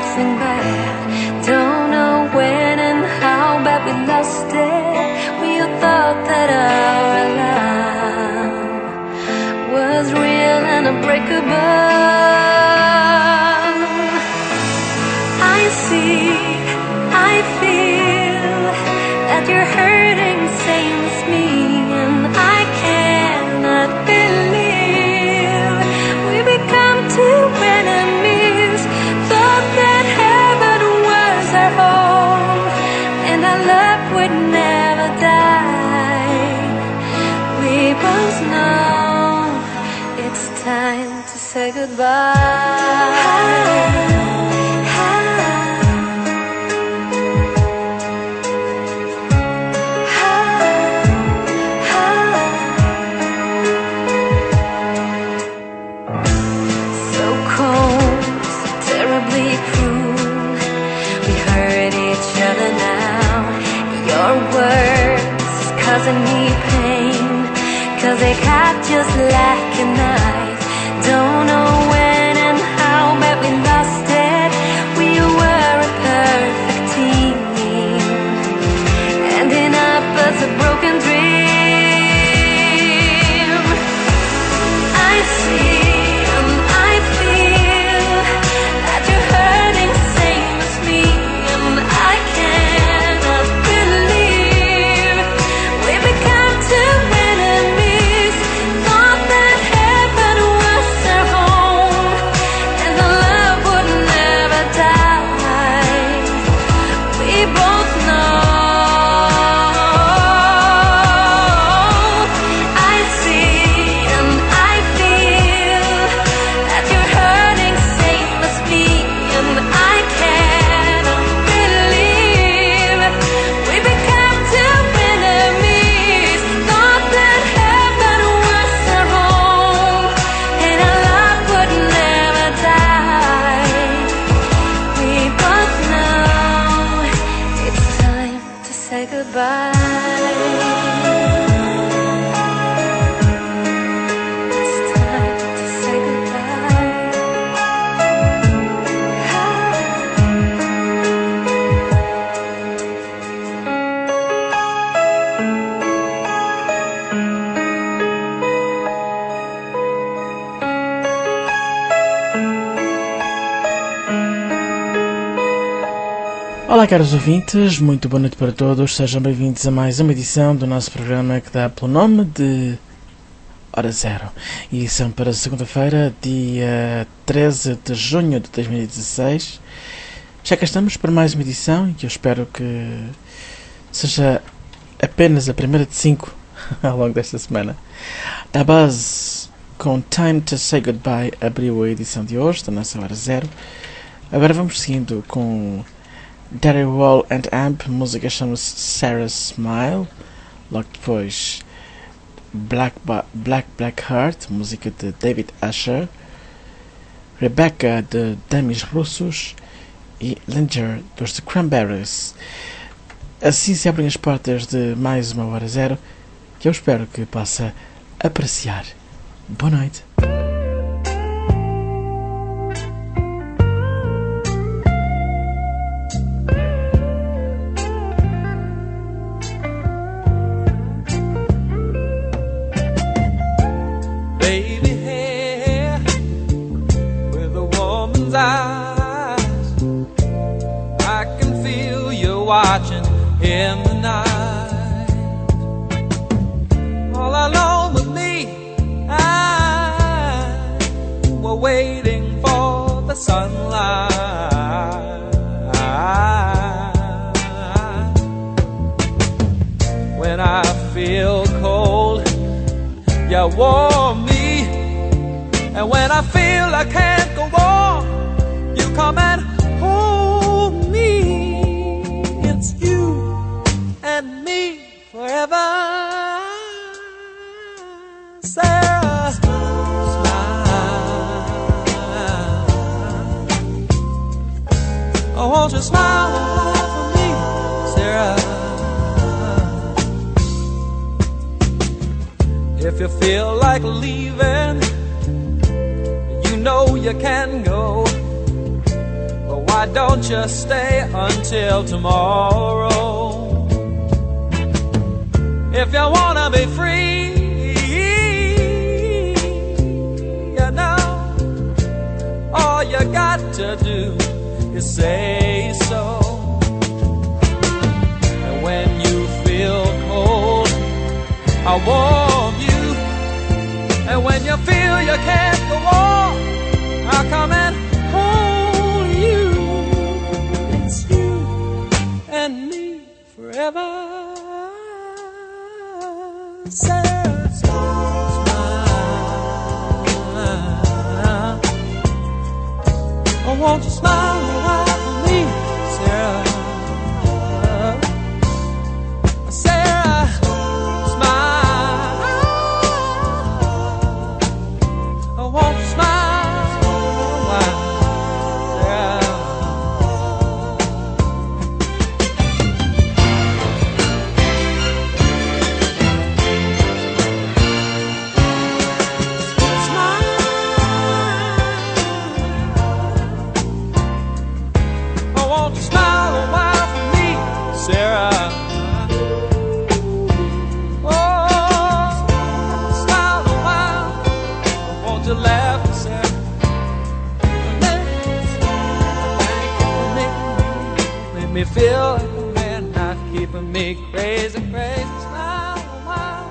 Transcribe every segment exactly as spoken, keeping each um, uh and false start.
passing by. Don't know when and how, but we lost it. We thought that our love was real and unbreakable. I see, I feel that you're hurting, same as me, and I cannot believe we become two enemies. Thought that heaven was our home, and our love would never die. We both know it's time to say goodbye. Causing me pain, 'cause they cut just like a knife. Don't know when and how, but we lost it. We were a perfect team, ending up as a broken dream. I see and I feel that you're hurting, same as me, and I cannot believe we become two enemies. Thought that heaven was our home, and the love would never die. We both know. I see and I feel that you're hurting, same as me, and I cannot believe we become two enemies. Thought that heaven was our home, and our love would never die. We both know it's time to say goodbye. It's time to say goodbye. Olá, caros ouvintes, muito boa noite para todos, sejam bem-vindos a mais uma edição do nosso programa que dá pelo nome de Hora Zero. Edição para segunda-feira, dia treze de junho de dois mil e dezasseis. Já cá estamos para mais uma edição, que eu espero que seja apenas a primeira de cinco ao longo desta semana. Da Buzz, com Time to Say Goodbye, abriu a edição de hoje da nossa Hora Zero. Agora vamos seguindo com Darry Wall and Amp, a música chama-se Sarah's Smile. Logo depois Black, ba- Black Black Heart, música de David Asher, Rebecca de Demis Russos e Linger dos The Cranberries. Assim se abrem as portas de mais uma Hora Zero, que eu espero que possa apreciar. Boa noite. Baby hair with a woman's eyes, I can feel you watching in the night. All alone with me, I were waiting for the sunlight. When I feel cold, you warm me. And when I feel I can't go on, you come and hold me. It's you and me forever. Sarah, smile. Oh, won't you smile for me, Sarah? If you feel like leaving, you know you can go. But why why don't you stay until tomorrow? If you wanna be free, you know, all you got to do is say so. And when you feel cold, I'll warm you. And when you feel you can't go on, I'll come and hold you. It's you and me forever. Sarah, smile. Oh, won't you smile a while for me, Sarah? Sarah, smile. Oh, won't you smile a while, Sarah? Me feel like a man, not keeping me crazy, crazy. Smile a while.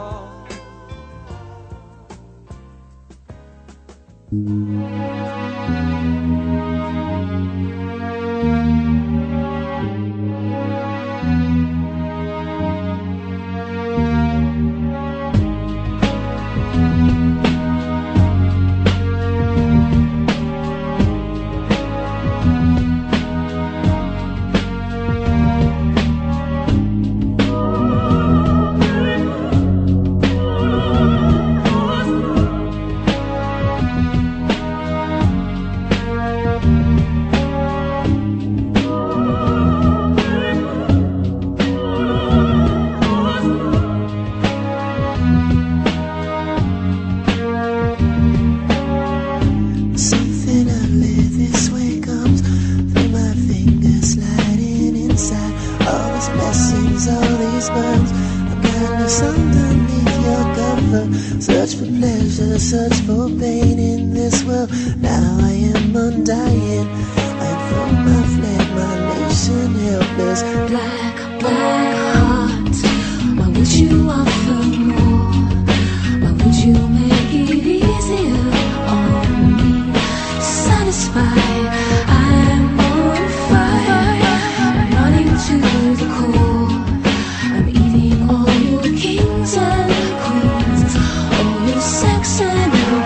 Search for pleasure, search for pain in this world. Now I am undying. I throw my flag, my nation helpless. Black, black heart, why would you offer more? Why would you make it easier on me? Satisfied, I'm on fire. I'm running to the core. I'm eating all your kings and queens, all your sex and your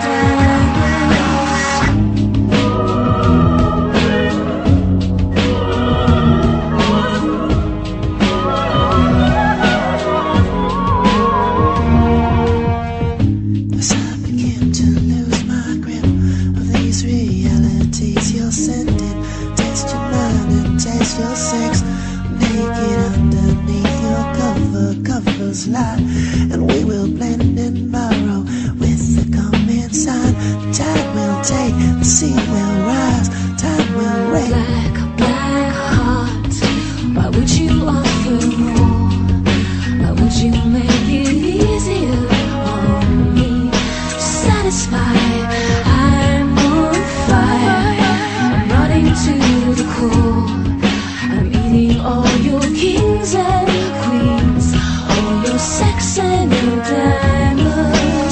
As I begin to lose my grip of these realities you're sending, taste your mind and taste your sex. Naked underneath your cover, covers lie, and we will blend and borrow with the comment sign. The tide will take, the sea will rise, time will rain. black, black heart, why would you offer more? Why would you make it easier on me? Satisfied, I'm on fire. I'm running to the core. I'm eating all your kings and queens, all your sex and your diamonds.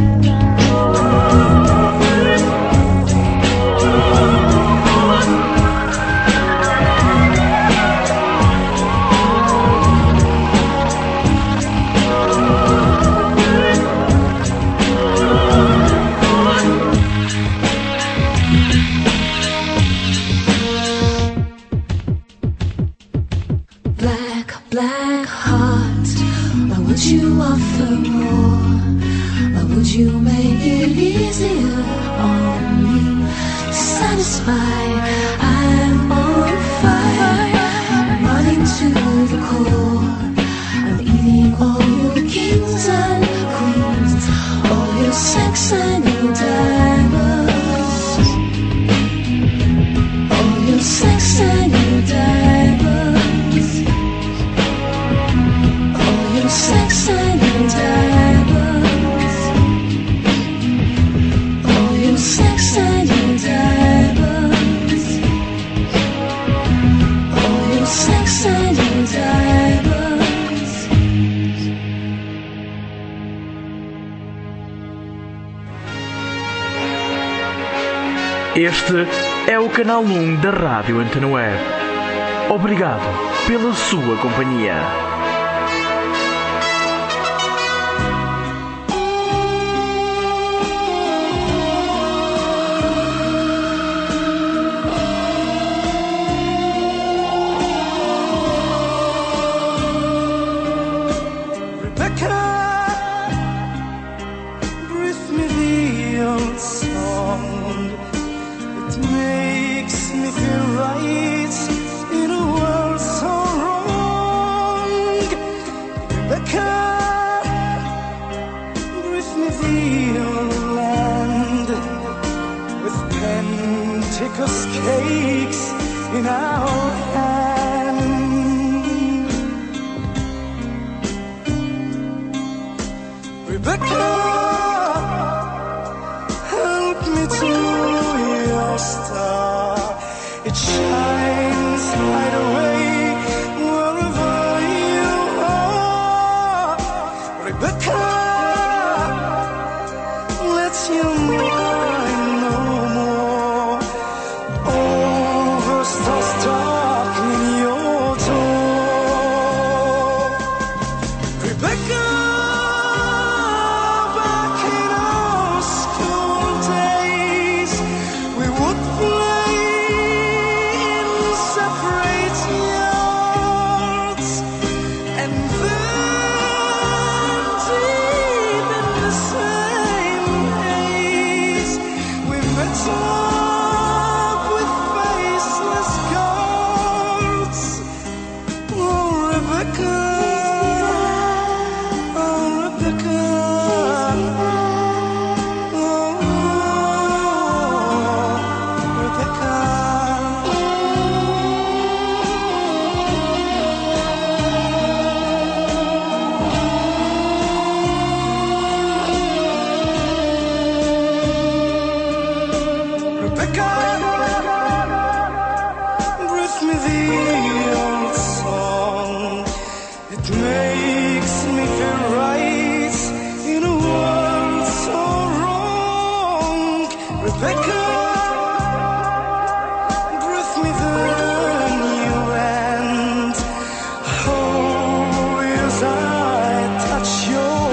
Black, black heart, why would you offer more? Why would you make it easier on me? Satisfied, I'm on fire. I'm running to the core. I'm eating all your kings and queens, all your sex and your diamonds, all your sex. Este é o canal um da Rádio Antena Web. Obrigado pela sua companhia. Cakes in our hand. Rebecca, help me to your star. It shines light away wherever you are. Rebecca, let your mind know more. Stars darkening your door. Rebecca, back in our school days, we would play in separate yards, and then deep in the same haze, we met up with faceless gods. Oh, Rebecca, oh, Rebecca, oh, Rebecca. Rebecca, breathe me the old song. It makes me feel right in a world so wrong. Rebecca, breathe me the new end. Oh, as I touch your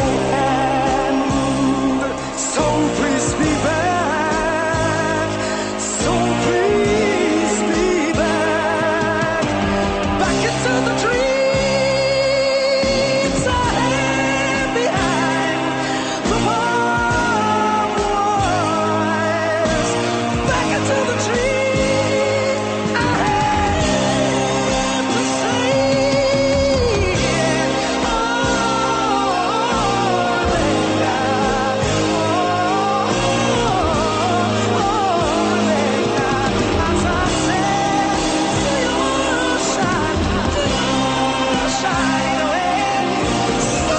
hand. So please be back. So please be back. Back into the dreams I had behind the warm wires. Back into the dreams I had to say. Oh, Rebecca, oh, Rebecca, as I said to your shine, to your shine away. So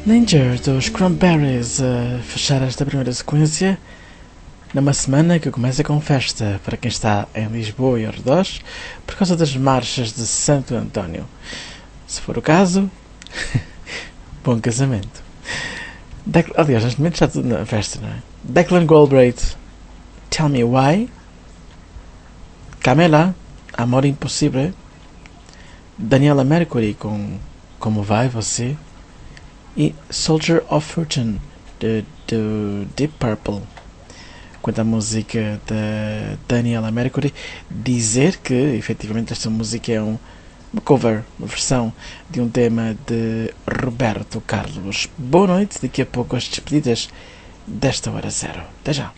Danger dos Cranberries a fechar esta primeira sequência numa semana que começa com festa para quem está em Lisboa e arredores por causa das marchas de Santo António. Se for o caso, bom casamento. Dec- Aliás, neste momento está tudo na festa, não é? Declan Galbraith, Tell Me Why. Camela, Amor Impossível. Daniela Mercury com Como Vai Você. E Soldier of Fortune, de, de Deep Purple. Quanto à música da Daniela Mercury, dizer que efetivamente esta música é um, uma cover, uma versão de um tema de Roberto Carlos. Boa noite, daqui a pouco as despedidas desta hora zero. Até já.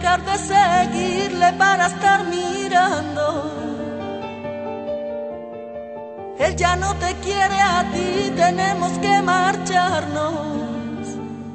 dejar de seguirle para estar mirando. Él ya no te quiere a ti, tenemos que marcharnos.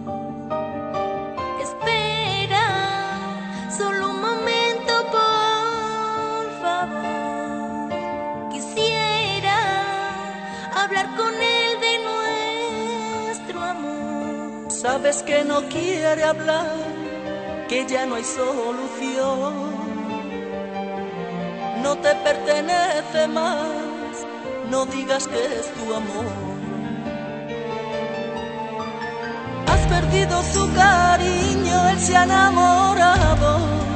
Espera, solo un momento, por favor. Quisiera hablar con él de nuestro amor. Sabes que no quiere hablar, que ya no hay solución. No te pertenece más, no digas que es tu amor. Has perdido su cariño, él se ha enamorado.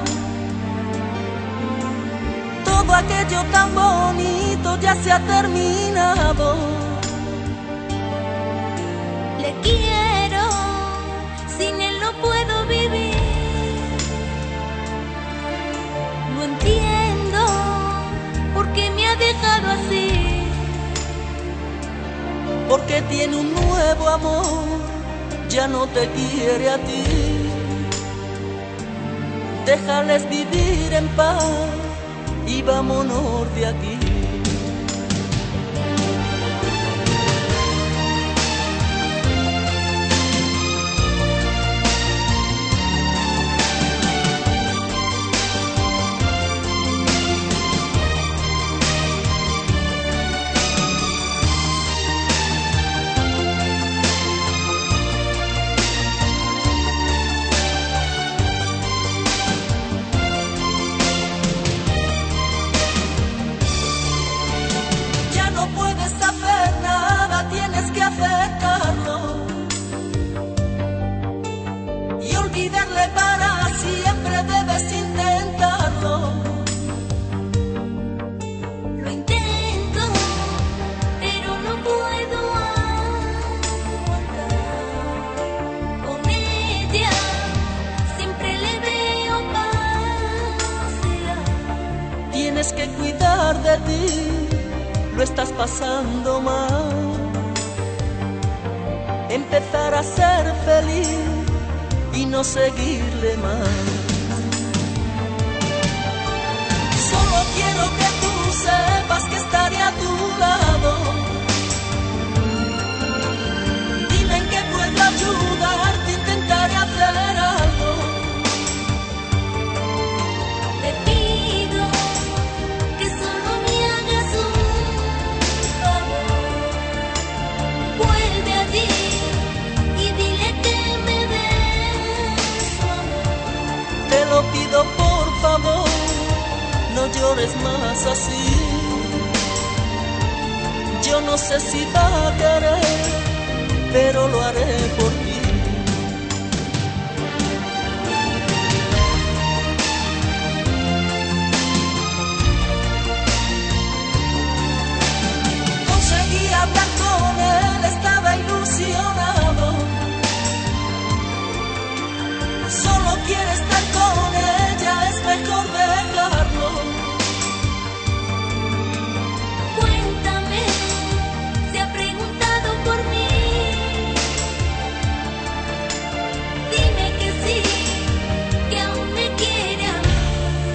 Todo aquello tan bonito ya se ha terminado. Le quiero, sin él no puedo vivir. No entiendo por qué me ha dejado así. Porque tiene un nuevo amor, ya no te quiere a ti. Déjales vivir en paz y vámonos de aquí. Que cuidar de ti, lo estás pasando mal. Empezar a ser feliz y no seguirle más. Solo quiero que tú sepas que estaré a tu lado. Dime en qué puedo ayudarte, intentaré hacer algo. Te pido que solo me hagas un favor. Vuelve allí y dile que me des su amor. Te lo pido por favor, no llores más así. Yo no sé si va a querer, pero lo haré por ti. Hablar con él, estaba ilusionado. Solo quiere estar con ella, es mejor dejarlo. Cuéntame, se ha preguntado por mí. Dime que sí, que aún me quiere a mí.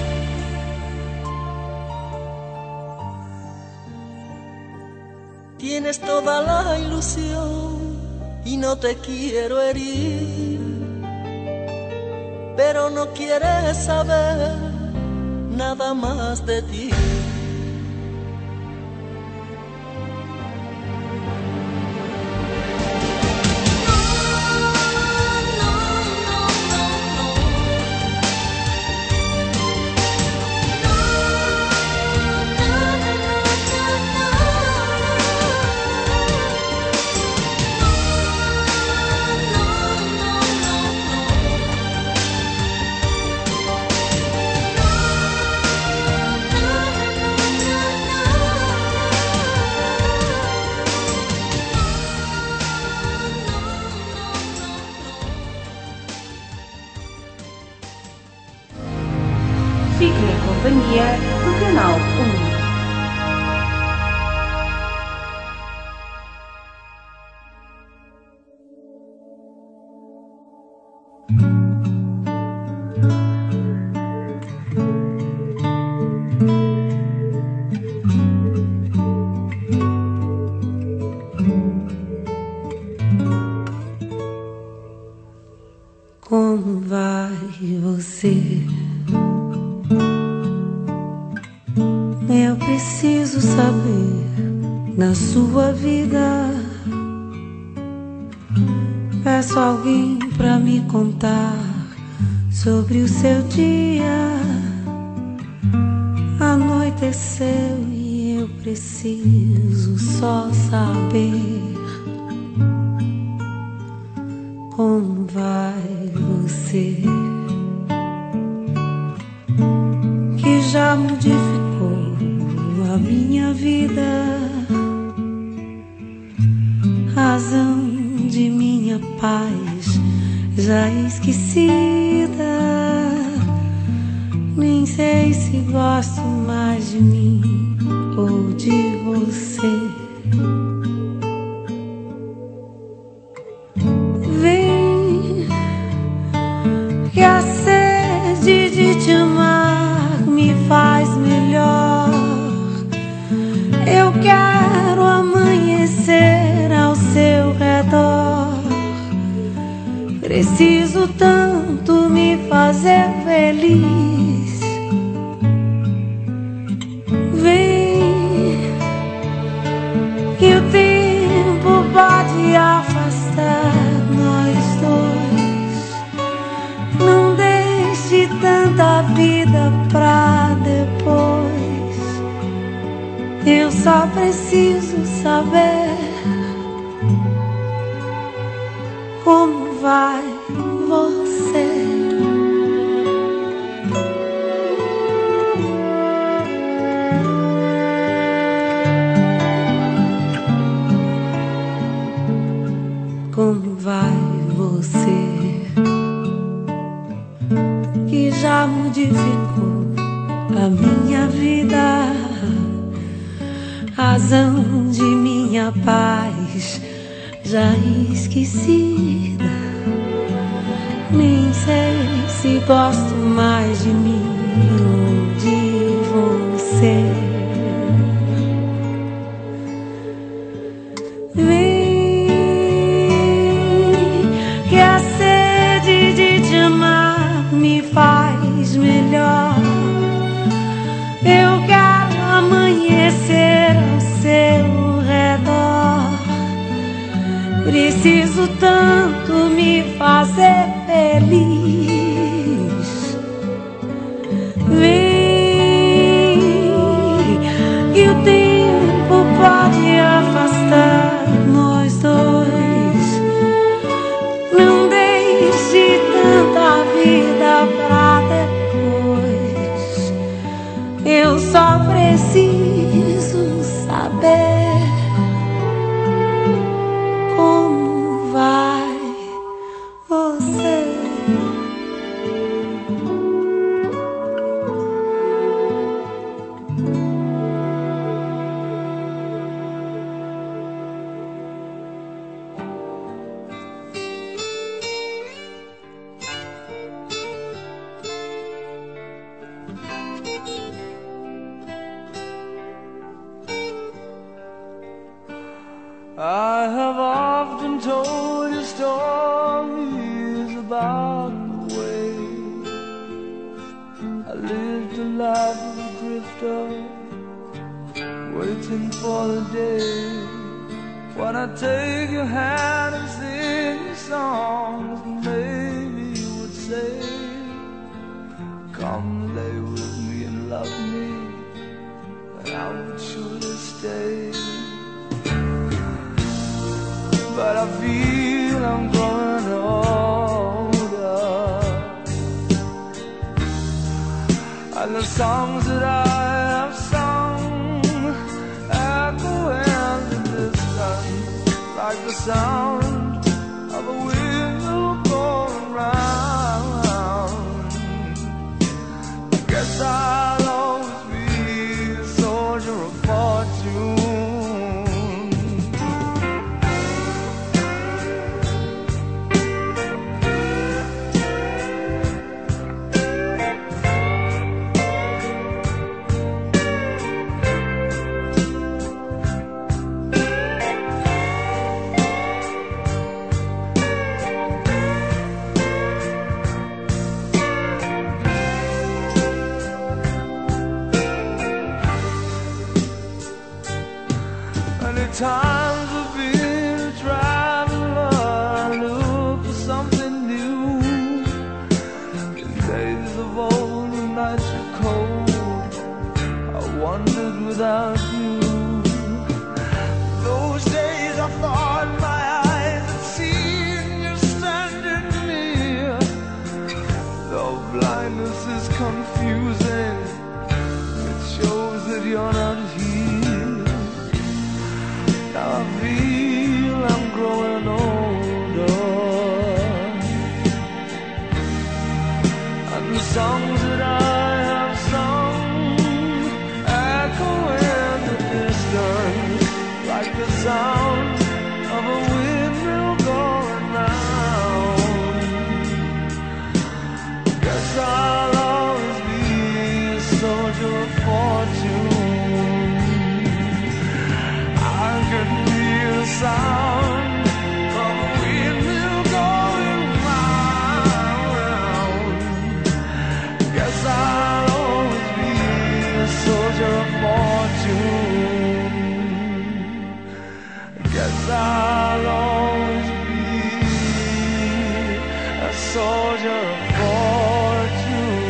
Tienes toda la ilusión y no te quiero herir, pero no quieres saber nada más de ti. Fique em companhia do Canal um. Como vai você? Eu preciso saber na sua vida. Peço alguém pra me contar sobre o seu dia. Anoiteceu e eu preciso só saber. Como vai você? Que já modificou a minha vida, razão de minha paz já esquecida. Nem sei se gosto mais de mim ou de você. Vem, que a sede de te amar me faz melhor. Eu quero amanhecer ao seu redor. Preciso tanto me fazer feliz. Vem, que o tempo pode afastar nós dois. Não deixe tanta vida pra depois. Eu só preciso saber como vai você. Como vai você? Que já modificou a minha vida, razão de minha paz já esquecida. Nem sei se gosto mais de mim ou de você. Vem, que a sede de te amar me faz melhor. Eu quero amanhecer ao seu redor. Preciso tanto me fazer feliz. Vem, que o tempo pode afastar nós dois. Não deixe tanta vida pra depois. Eu só preciso saber como vai você. I have often told you stories about the way I lived a life of a drifter, waiting for the day when I take your hand and sing you songs. Maybe you would say, come lay with me and love me, and I would surely stay. But I feel I'm growing older, and the songs that I have sung echo in the distance like the sound of a wheel going round. times have been trying to learn, look for something new. The days of old, the nights were cold, I wandered without you. Those days I thought my eyes had seen you standing near. Though blindness is confusing, it shows that you're not here. Now I feel I'm growing older, and the songs that I have sung echo in the distance like the sound of a windmill going round. Guess I'll always be a soldier of fortune. I can hear the sound of a windmill going round. Guess I'll always be a soldier of fortune. Guess I'll always be a soldier of fortune.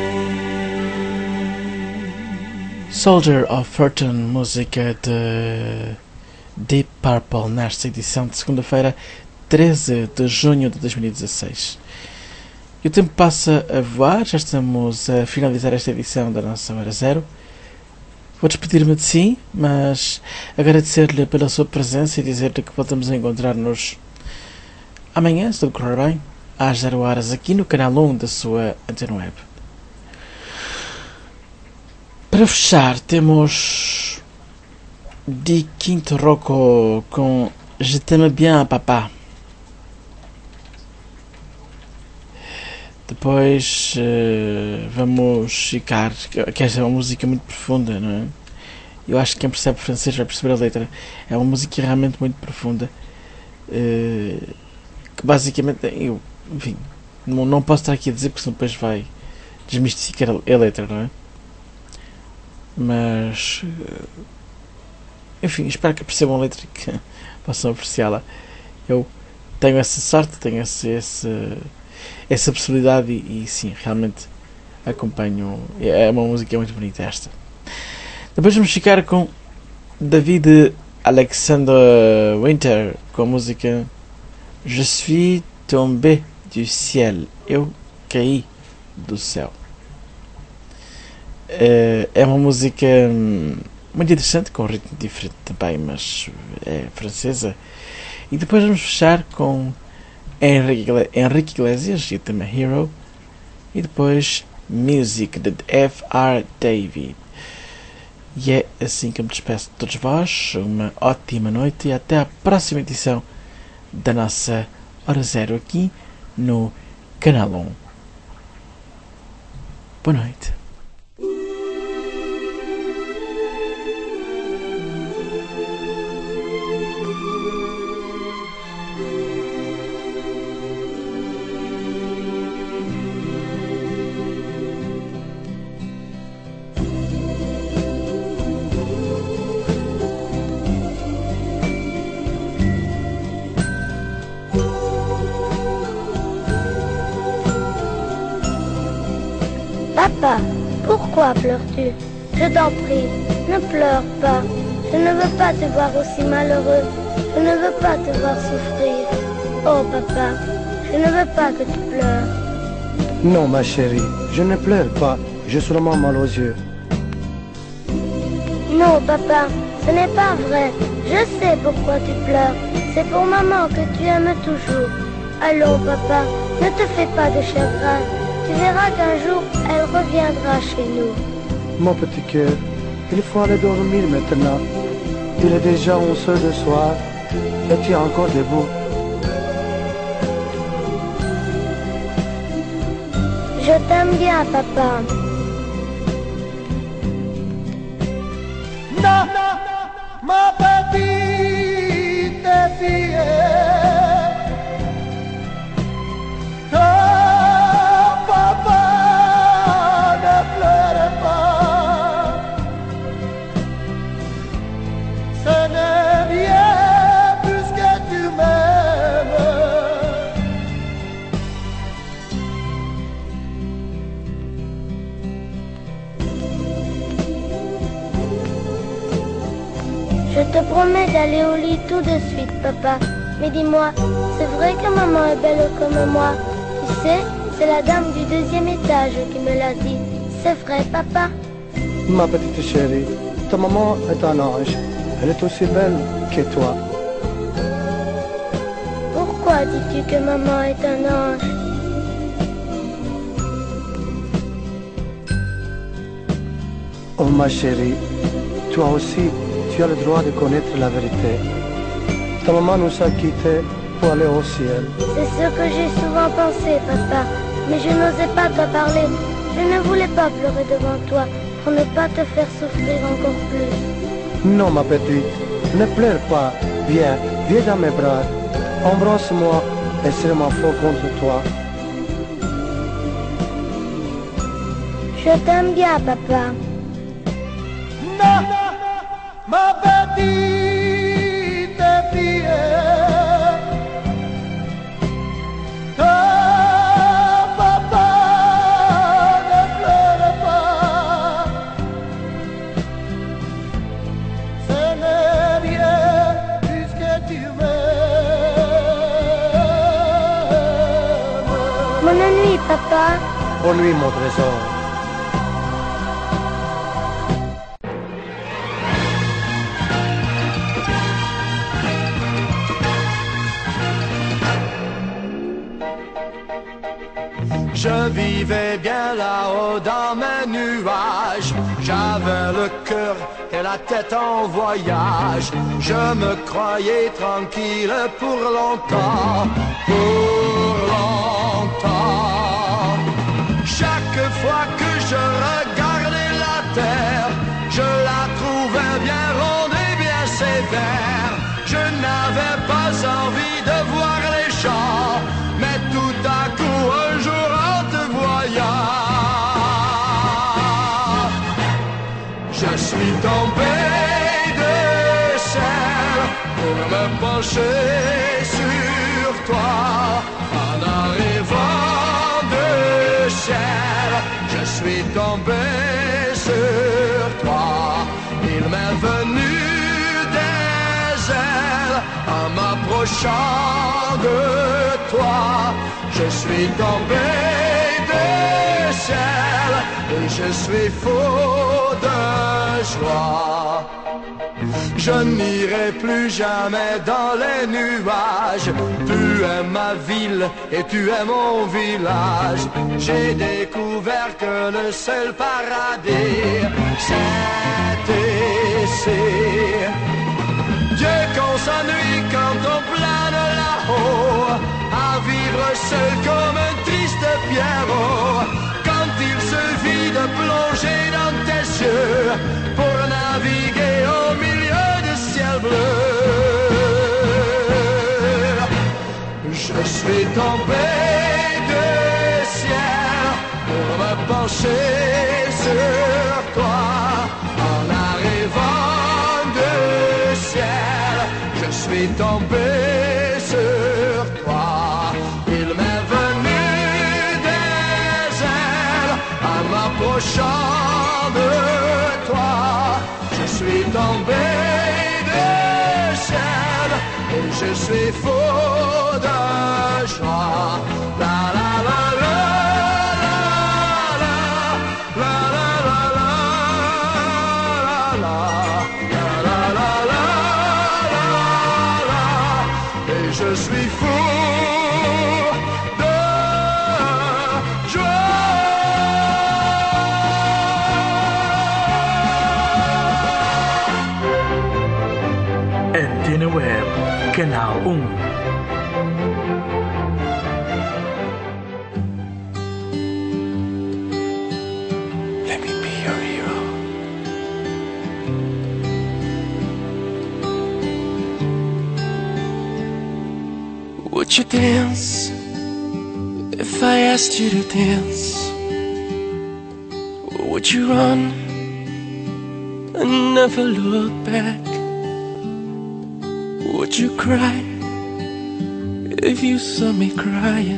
Soldier of Fortune, música de Deep Purple, nesta edição de segunda-feira, treze de junho de dois mil e dezasseis. E o tempo passa a voar, já estamos a finalizar esta edição da nossa Hora Zero. Vou despedir-me de si, mas agradecer-lhe pela sua presença e dizer-lhe que voltamos a encontrar-nos amanhã, se tudo correr bem, às zero horas, aqui no canal um da sua Antena Web. Para fechar, temos Di Quinto Rocco com Je t'aime bien, papa. Depois uh, vamos ficar, que esta é uma música muito profunda, não é? Eu acho que quem percebe francês vai perceber a letra. É uma música realmente muito profunda, uh, que basicamente, eu, enfim, não, não posso estar aqui a dizer porque senão depois vai desmistificar a, a letra, não é? Mas, uh, enfim, espero que percebam a letra e que possam apreciá-la. Eu tenho essa sorte, tenho esse... esse essa possibilidade e, e sim, realmente acompanho. É uma música muito bonita esta. Depois vamos ficar com David Alexander Winter com a música Je suis tombé du ciel. Eu caí do céu. É uma música muito interessante, com um ritmo diferente também, mas é francesa. E depois vamos fechar com Henrique Iglesias e também Hero, e depois Music de F R David. E é assim que eu me despeço de todos vós. Uma ótima noite e até à próxima edição da nossa Hora Zero aqui no Canal um. Boa noite. Papa, pourquoi pleures-tu? Je t'en prie, ne pleure pas. Je ne veux pas te voir aussi malheureux. Je ne veux pas te voir souffrir. Oh papa, je ne veux pas que tu pleures. Non ma chérie, je ne pleure pas. J'ai seulement mal aux yeux. Non papa, ce n'est pas vrai. Je sais pourquoi tu pleures. C'est pour maman que tu aimes toujours. Allons papa, ne te fais pas de chagrin. Tu verras qu'un jour, elle reviendra chez nous. Mon petit cœur, il faut aller dormir maintenant. Il est déjà onze heures le soir et tu es encore debout. Je t'aime bien, papa. Non, ma petite fille. Ce n'est bien te promets d'aller au lit tout de suite, papa. Mais dis-moi, c'est vrai que maman est belle comme moi? Tu sais, c'est la dame du deuxième étage qui me l'a dit. C'est vrai, papa? Ma petite chérie, ta maman est un ange. Elle est aussi belle que toi. Pourquoi dis-tu que maman est un ange? Oh ma chérie, toi aussi, tu as le droit de connaître la vérité. Ta maman nous a quittés pour aller au ciel. C'est ce que j'ai souvent pensé, papa. Mais je n'osais pas te parler. Je ne voulais pas pleurer devant toi pour ne pas te faire souffrir encore plus. Non, ma petite, ne pleure pas. Viens, viens dans mes bras. Embrasse-moi et serre-moi fort contre toi. Je t'aime bien, papa. Non, ma petite fille, ton papa ne pleure pas. Ce n'est rien puisque tu m'aimes. Bonne nuit, papa. Bonne nuit, mon trésor. Je vivais bien là-haut dans mes nuages. J'avais le cœur et la tête en voyage. Je me croyais tranquille pour longtemps, pour longtemps. Chaque fois que je regardais la terre, je la trouvais bien ronde et bien sévère. Je n'avais pas envie de voir les champs, mais tout à coup un jour en te voyant, je suis tombé de ciel pour me pencher sur toi. En arrivant de ciel, je suis tombé sur toi. Il m'est venu des ailes en m'approchant de toi. Je suis tombé de ciel et je suis fou de joie. Je n'irai plus jamais dans les nuages. Tu es ma ville et tu es mon village. J'ai découvert que le seul paradis, c'est ici. Dieu qu'on s'ennuie quand on plane là-haut, à vivre seul comme un triste pierrot. Quand il suffit de plonger dans tes yeux pour naviguer au milieu du ciel bleu. Je suis tombé du ciel pour me pencher sur toi. En arrivant du ciel, je suis tombé sur toi. Il m'est venu des ailes en m'approchant de toi. Je suis tombé du ciel et je suis fou de joie. La la la la la la la la la la la la la la la. Et je suis fou de joie. Antena Web, Canal um. Let me be your hero. Would you dance if I asked you to dance? Or would you run and never look back? Would you cry if you saw me crying?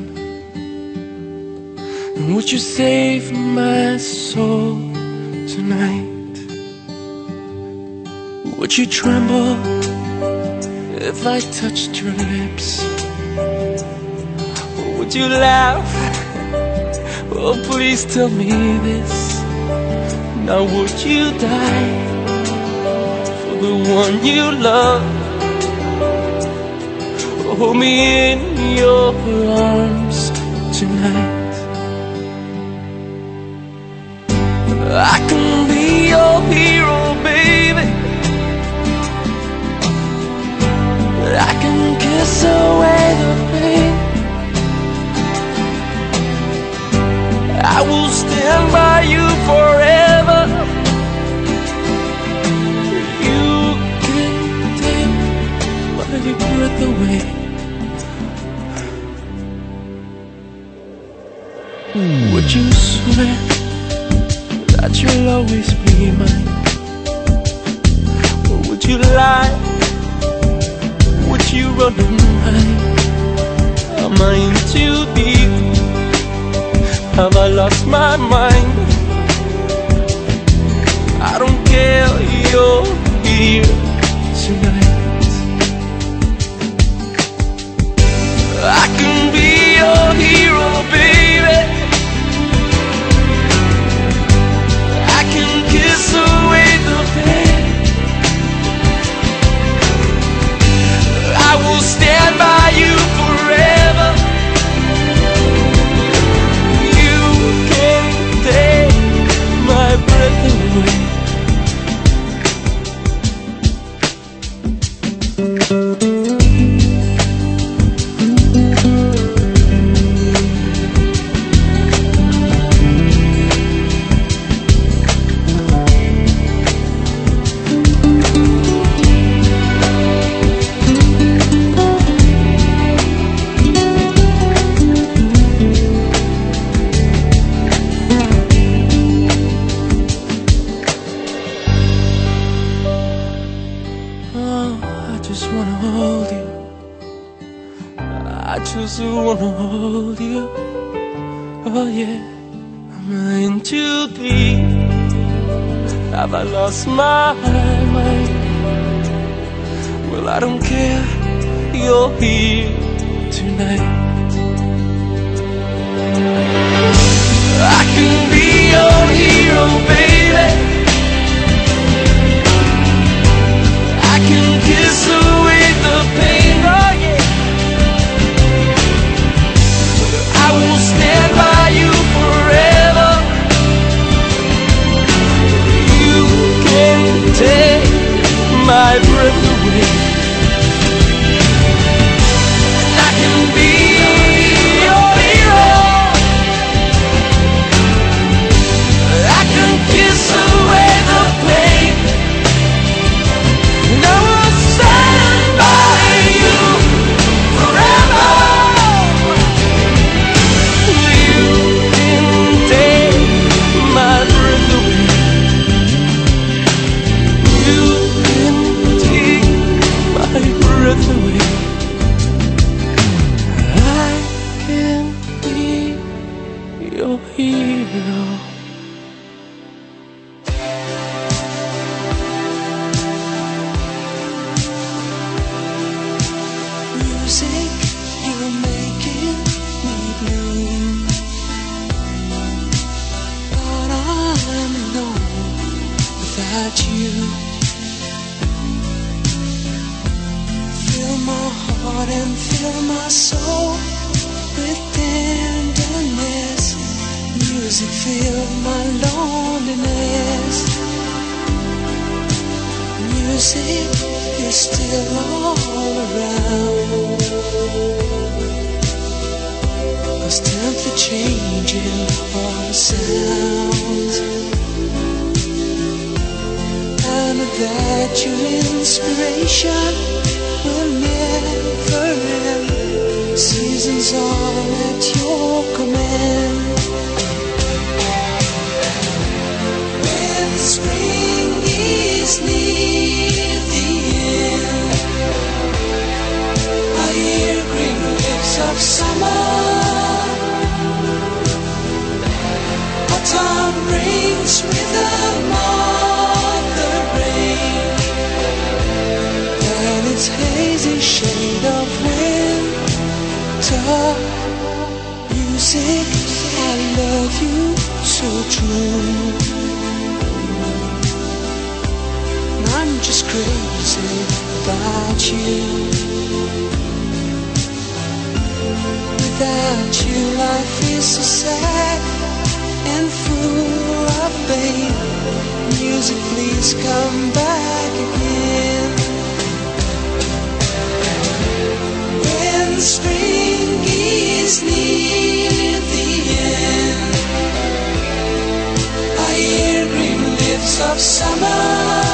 And would you save my soul tonight? Would you tremble if I touched your lips? Or would you laugh? Oh, please tell me this. Now would you die for the one you love? Hold me in your arms tonight. I can be your hero, baby. I can kiss away the pain. I will stand by you forever. You can take my breath away. Would you swear that you'll always be mine? Or would you lie? Would you run and hide? Am I in too deep? Have I lost my mind? I don't care, you're here tonight. I can be your hero, baby. I can kiss away the pain. I will stand by you forever. You can't take my breath away. I just wanna hold you. Oh yeah, am I in too deep? Have I lost my mind? Well, I don't care, you're here tonight. I can be your hero, baby. I can kiss away the pain, oh yeah. I will stand by you forever. You can't take my breath away. And I can be your hero. I can kiss away the pain. And I will stand by you forever. Breath away. I can be your hero. Music, you're making me blue, but I'm alone without you. Fill my heart and fill my soul with tenderness. Music fill my loneliness. Music, you're still all around. Constantly changing all the sounds. I know that your inspiration will never end. Seasons are at your command. When spring is near the end, I hear green leaves of summer. Autumn brings rhythm of the rain. winter. Music, I love you so true. And I'm just crazy about you. Without you, life is so sad and full of pain. Music, please come back again. When spring is near the end, I hear green leaves of summer.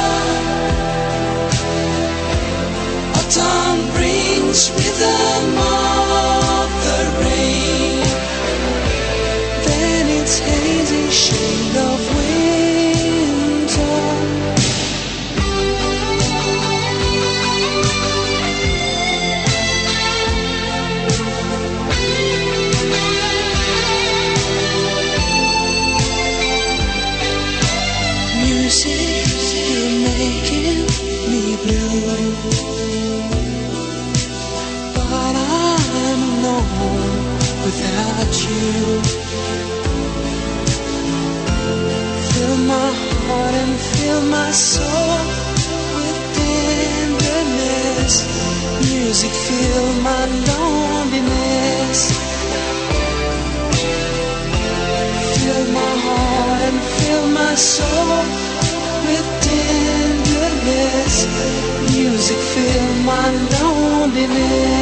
Autumn brings rhythm of the rain. Then it's hazy shade of winter. Music, you're making me blue. But I'm alone without you. Fill my heart and fill my soul with tenderness. Music, fill my loneliness. Fill my heart and fill my soul with tenderness. Music, fill my loneliness.